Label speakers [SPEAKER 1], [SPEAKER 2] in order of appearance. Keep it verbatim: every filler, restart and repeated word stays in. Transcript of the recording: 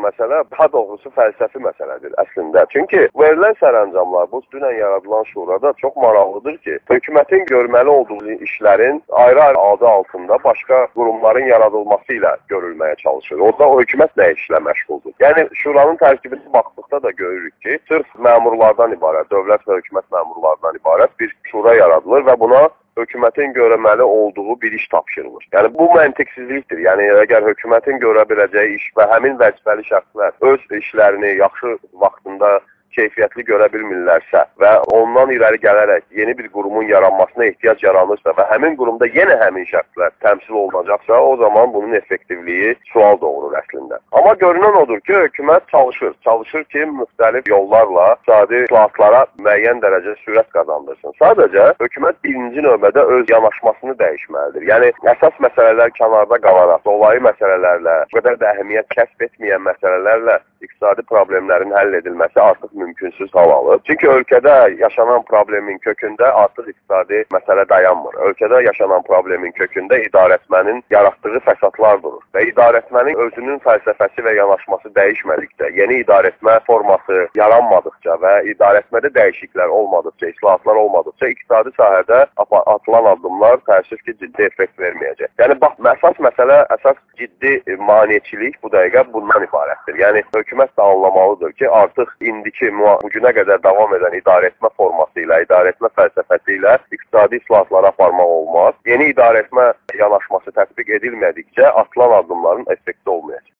[SPEAKER 1] məsələ daha doğrusu fəlsəfi məsələdir əslində. Çünki verilən sərəncamlar, bu dünən yaradılan şurada çox maraqlıdır ki, hökumətin görməli olduğu işlərin ayrı-ayrı adı altında başqa qurumların yaradılması ilə görülməyə çalışır. Orada o hökumət nə işlə məşğuldur? Yəni şuranın tərkibinə baxdıqda da görürük ki, sırf məmurlardan ibarət, dövlət və hökumət məmurlardan ibarət bir şura yaradılır və buna hökumətin görməli olduğu bir iş tapşırılır. Yəni bu məntiqsizlikdir. Yəni əgər hökumətin görə biləcəyi iş və həmin vəzifəli şəxslər öz işlərini yaxşı vaxtında keyfiyyətli görə bilmirlərsə və ondan irəli gələrək yeni bir qurumun yaranmasına ehtiyac yaranırsa və həmin qurumda yenə həmin şəxslər təmsil olunacaqsa, o zaman bunun effektivliyi sual doğurur əslində. Amma görünən odur ki, hökumət çalışır. Çalışır ki, müxtəlif yollarla iqtisadi islahatlara müəyyən dərəcə sürət qazandırsın. Sadəcə, hökumət birinci növbədə öz yanaşmasını dəyişməlidir. Yəni, əsas məsələlər kənarda qalaraq, dolayı məsələlərlə, bu qədər də əhəmiyyət kəsb etməyən məsələlərlə iqtisadi problemlərin həll edilməsi artıq mümkünsüz hal alır. Çünki ölkədə yaşanan problemin kökündə artıq iqtisadi məsələ dayanmır. Ölkədə yaşanan problemin kökündə idarəetmənin yaratdığı fəsadlar durur. Və idarəetmənin özünün fəlsəfəsi və yanaşması dəyişmədikcə, yeni idarəetmə forması yaranmadıqca və idarəetmədə dəyişikliklər olmadıqca, islahatlar olmadıqca iqtisadi sahədə atılan addımlar təəssüf ki, ciddi effekt verməyəcək. Yəni, bax, əsas məsələ, əsas ciddi maneçilik bu dəqiqə bundan ibarətdir. Yəni, hökumət də anlamalıdır ki, artıq indiki bu günə qədər davam edən idarəetmə forması ilə, idarəetmə fəlsəfəsi ilə iqtisadi islahatları aparmaq olmaz. Yeni idarəetmə yanaşması tətbiq edilmədikcə atılan addımların effekti olmayacaq.